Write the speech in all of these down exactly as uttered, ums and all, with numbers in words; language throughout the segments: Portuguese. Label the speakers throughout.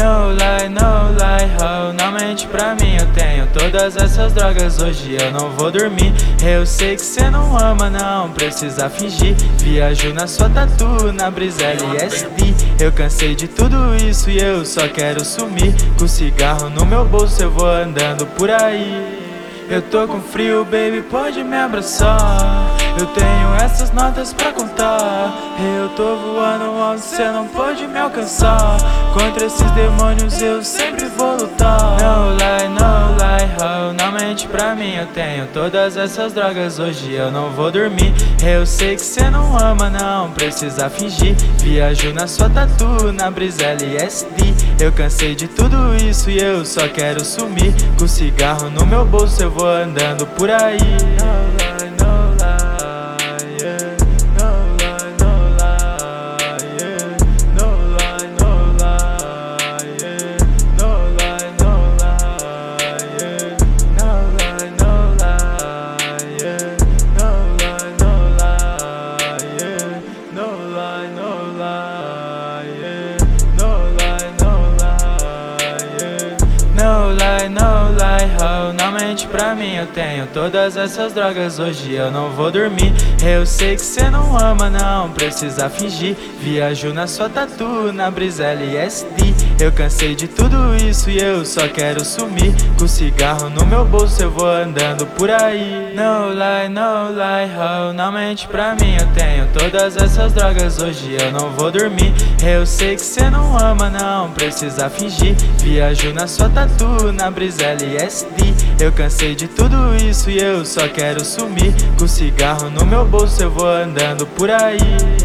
Speaker 1: No lie, no lie, oh, não mente pra mim. Eu tenho todas essas drogas, hoje eu não vou dormir. Eu sei que cê não ama, não precisa fingir. Viajo na sua tatu, na brisa L S D. Eu cansei de tudo isso e eu só quero sumir. Com cigarro no meu bolso eu vou andando por aí. Eu tô com frio, baby, pode me abraçar. Eu tenho essas notas pra contar. Eu tô voando onde cê não pode me alcançar. Contra esses demônios eu sempre vou lutar. No lie, no lie, oh, não mente pra mim. Eu tenho todas essas drogas, hoje eu não vou dormir. Eu sei que cê não ama, não precisa fingir. Viajo na sua tatu, na brisa L S D. Eu cansei de tudo isso e eu só quero sumir. Com cigarro no meu bolso eu vou andando por aí. No lie, no lie, yeah. No lie, no lie, yeah. No lie, no lie, yeah. No lie, no lie, yeah. No lie, no lie, yeah. No lie, no lie, yeah. No lie, no lie, yeah. No lie, no lie, yeah. No lie, no lie, oh, não mente pra mim. Eu tenho todas essas drogas, hoje eu não vou dormir. Eu sei que cê não ama, não precisa fingir. Viajo na sua tatu, na brisa L S D. Eu cansei de tudo isso e eu só quero sumir. Com cigarro no meu bolso eu vou andando por aí. No lie, no lie, oh, não mente pra mim. Eu tenho todas essas drogas, hoje eu não vou dormir. Eu sei que cê não ama, não precisa fingir. Viajo na sua tatu, na brisa L S D. Eu cansei de tudo isso e eu só quero sumir. Com cigarro no meu bolso eu vou andando por aí.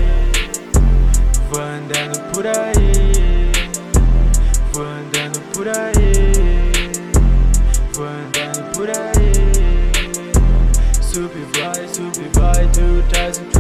Speaker 1: Vou andando por aí. Vou andando por aí. Vou andando por aí. Sub vai, sub vai, two thousand